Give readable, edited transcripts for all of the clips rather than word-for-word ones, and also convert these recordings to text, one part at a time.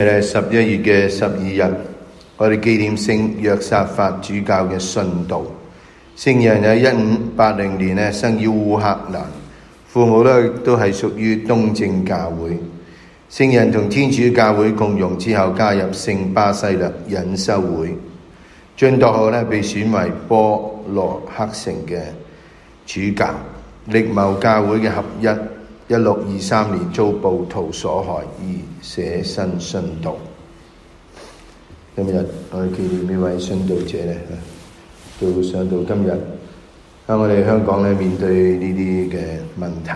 11月嘅12日，我哋紀念聖約撒法主教嘅殉道。聖人喺1580年生於烏克蘭，父母都係屬於東正教會。聖人同天主教會共融之後，加入聖巴西略隱修會，晉鐸後被選為波羅克城嘅主教，力謀教會嘅合一。1623年遭暴徒所害而捨身殉道。今日我哋紀念呢位殉道者上到今日喺我哋香港面對呢啲嘅問題，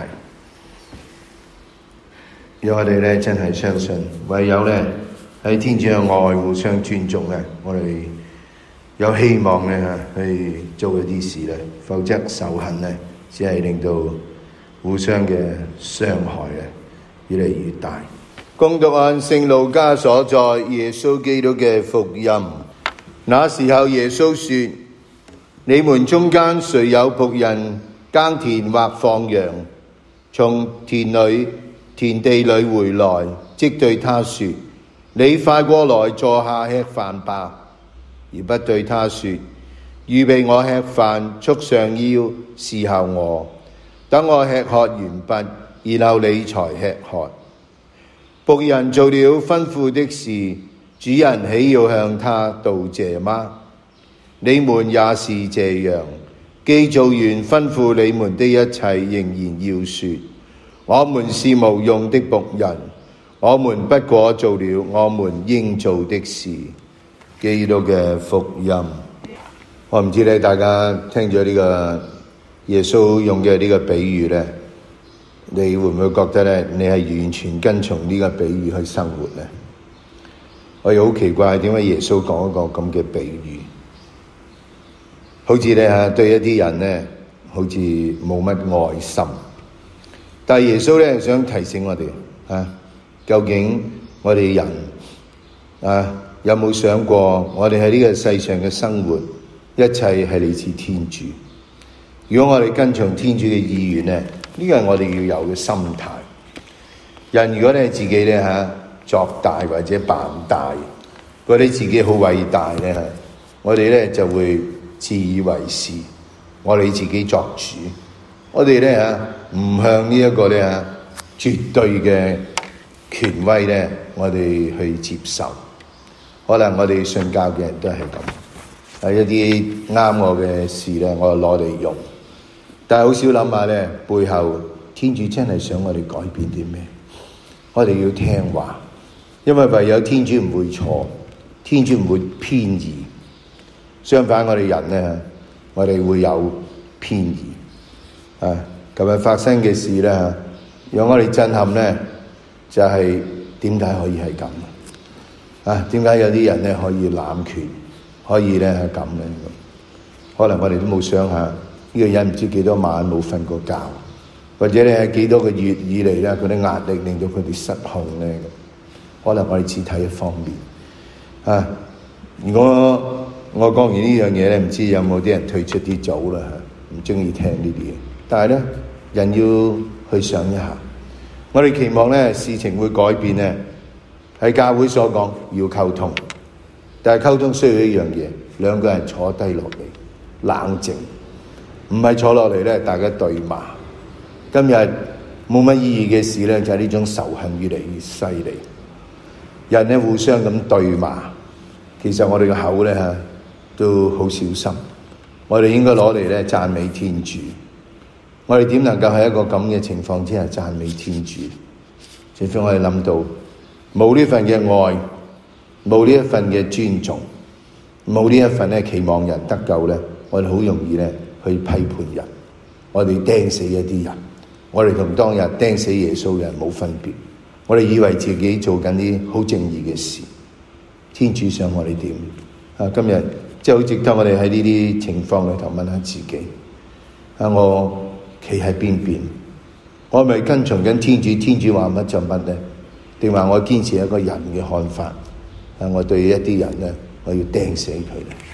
讓我哋真係相信，唯有喺天主嘅愛互相尊重我哋有希望去做一啲事否則仇恨只係令到互相嘅傷害越嚟越大。恭讀按聖路加所載耶穌基督嘅福音。那時候耶穌說：你們中間誰有僕人耕田或放羊，從田地裏回來，即對他說：你快過來坐下吃飯吧，而不對他說：預備我吃飯，束上腰，伺候我，等我吃喝完畢，然後你才吃喝。僕人做了吩咐的事，主人豈要向他道謝嗎？你們也是這樣，既做完吩咐你們的一切，仍然要說：我們是無用的僕人，我們不過做了我們應做的事。基督嘅福音。我唔知大家聽咗呢個耶穌用嘅呢個比喻你會唔會覺得你係完全跟從呢個比喻去生活呢？我又好奇怪，點解耶穌講一個咁嘅比喻，好似對一啲人好似冇乜愛心。但係耶穌想提醒我哋究竟我哋人有冇想過，我哋喺呢個世上嘅生活，一切係嚟自天主。如果我哋跟從天主嘅意願呢個係我哋要有嘅心態。人如果自己作大或者扮大，覺得自己好偉大我哋就會自以為是，我哋自己作主。我哋唔向呢一個絕對嘅權威我哋去接受。可能我哋信教嘅人都係咁，一啲啱我嘅事我攞嚟用。但係好少諗下背後天主真係想我哋改變啲咩？我哋要聽話，因為唯有天主唔會錯，天主唔會偏移。相反，我哋人我哋會有偏移。琴日發生嘅事讓我哋震撼就係點解可以係咁？點解有啲人可以濫權，可以係咁呢？可能我哋都冇想下。呢個人唔知幾多晚冇瞓過覺，或者係幾多個月以嚟嗰啲壓力令到佢哋失控可能我哋只睇一方面。如果我講完呢樣嘢唔知有冇啲人退出啲組啦，唔中意聽呢啲嘢。但係人要去想一下，我哋期望事情會改變喺教會所講要溝通，但係溝通需要一樣嘢，兩個人坐低落嚟冷靜。唔係坐落嚟大家對罵。今日冇乜意義嘅事就係呢種仇恨越嚟越犀利。人互相咁對罵，其實我哋嘅口都好小心。我哋應該攞嚟讚美天主。我哋點能夠喺一個咁嘅情況之下讚美天主？除非我哋諗到冇呢份嘅愛，冇呢一份嘅尊重，冇呢一份期望人得救我哋好容易去批判人，我哋釘死一啲人，我哋同當日釘死耶穌嘅人冇分別。我哋以為自己做緊啲好正義嘅事，天主想我哋點？今日真係好值得我哋喺呢啲情況裏頭問下自己：我企喺邊邊？我係咪跟從緊天主？天主話乜就乜呢？定話我堅持一個人嘅看法？我對一啲人我要釘死佢呢？